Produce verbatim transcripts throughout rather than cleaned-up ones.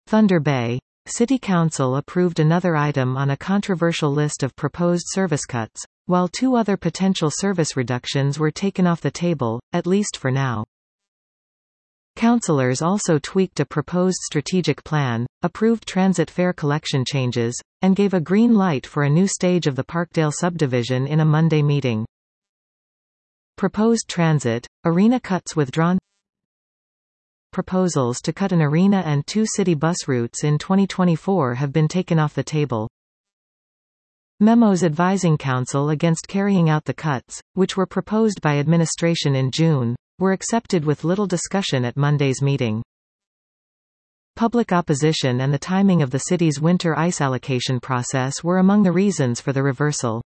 Thunder Bay. City Council approved another item on a controversial list of proposed service cuts, while two other potential service reductions were taken off the table, at least for now. Councillors also tweaked a proposed strategic plan, approved transit fare collection changes, and gave a green light for a new stage of the Parkdale subdivision in a Monday meeting. Proposed transit, arena cuts withdrawn. Proposals to cut an arena and two city bus routes in twenty twenty-four have been taken off the table. Memos advising Council against carrying out the cuts, which were proposed by administration in June, were accepted with little discussion at Monday's meeting. Public opposition and the timing of the city's winter ice allocation process were among the reasons for the reversal.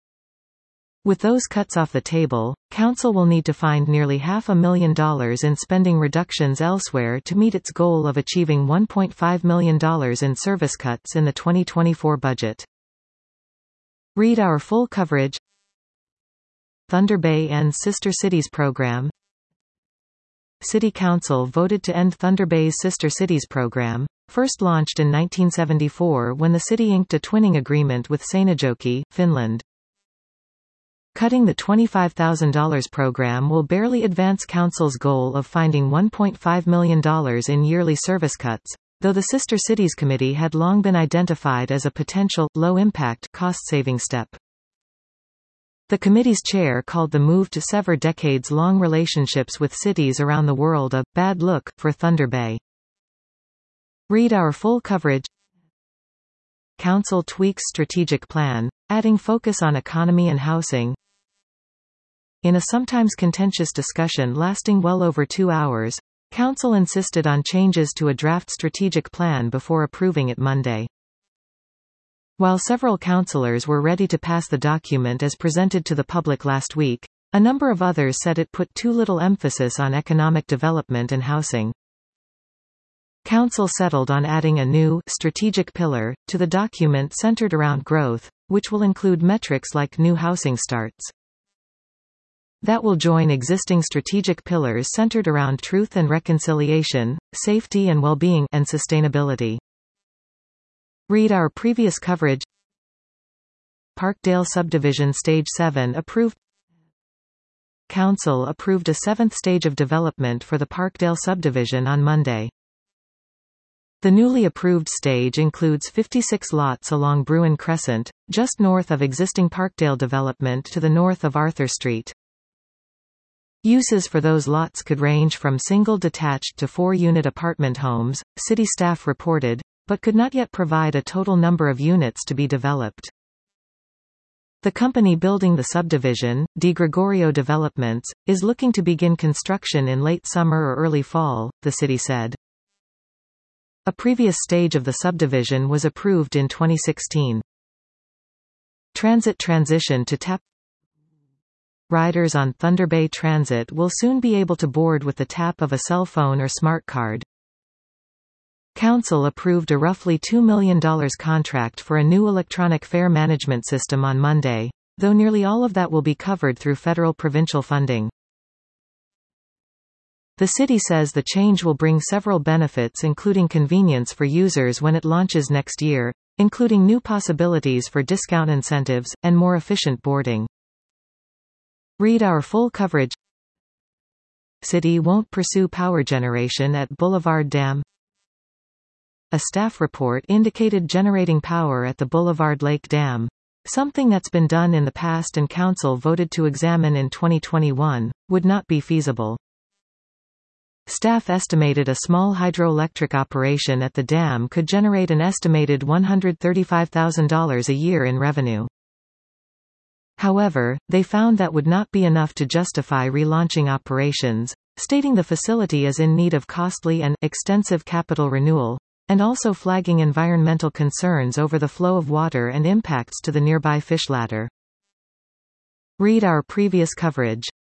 With those cuts off the table, Council will need to find nearly half a million dollars in spending reductions elsewhere to meet its goal of achieving one point five million dollars in service cuts in the twenty twenty-four budget. Read our full coverage. Thunder Bay ends Sister Cities program. City Council voted to end Thunder Bay's Sister Cities program, first launched in nineteen seventy-four when the city inked a twinning agreement with Seinäjoki, Finland. Cutting the twenty-five thousand dollars program will barely advance Council's goal of finding one point five million dollars in yearly service cuts, though the Sister Cities Committee had long been identified as a potential, low-impact, cost-saving step. The committee's chair called the move to sever decades-long relationships with cities around the world a «bad look» for Thunder Bay. Read our full coverage. Council tweaks strategic plan, adding focus on economy and housing. In a sometimes contentious discussion lasting well over two hours, Council insisted on changes to a draft strategic plan before approving it Monday. While several councillors were ready to pass the document as presented to the public last week, a number of others said it put too little emphasis on economic development and housing. Council settled on adding a new strategic pillar to the document centered around growth, which will include metrics like new housing starts. That will join existing strategic pillars centered around truth and reconciliation, safety and well-being, and sustainability. Read our previous coverage. Parkdale Subdivision Stage seven approved. Council approved a seventh stage of development for the Parkdale subdivision on Monday. The newly approved stage includes fifty-six lots along Bruin Crescent, just north of existing Parkdale development to the north of Arthur Street. Uses for those lots could range from single detached to four-unit apartment homes, city staff reported, but could not yet provide a total number of units to be developed. The company building the subdivision, De Gregorio Developments, is looking to begin construction in late summer or early fall, the city said. A previous stage of the subdivision was approved in twenty sixteen. Transit transition to tap. Riders on Thunder Bay Transit will soon be able to board with the tap of a cell phone or smart card. Council approved a roughly two million dollars contract for a new electronic fare management system on Monday, though nearly all of that will be covered through federal-provincial funding. The city says the change will bring several benefits including convenience for users when it launches next year, including new possibilities for discount incentives, and more efficient boarding. Read our full coverage. City won't pursue power generation at Boulevard Dam. A staff report indicated generating power at the Boulevard Lake Dam, something that's been done in the past and Council voted to examine in twenty twenty-one, would not be feasible. Staff estimated a small hydroelectric operation at the dam could generate an estimated one hundred thirty-five thousand dollars a year in revenue. However, they found that would not be enough to justify relaunching operations, stating the facility is in need of costly and extensive capital renewal, and also flagging environmental concerns over the flow of water and impacts to the nearby fish ladder. Read our previous coverage.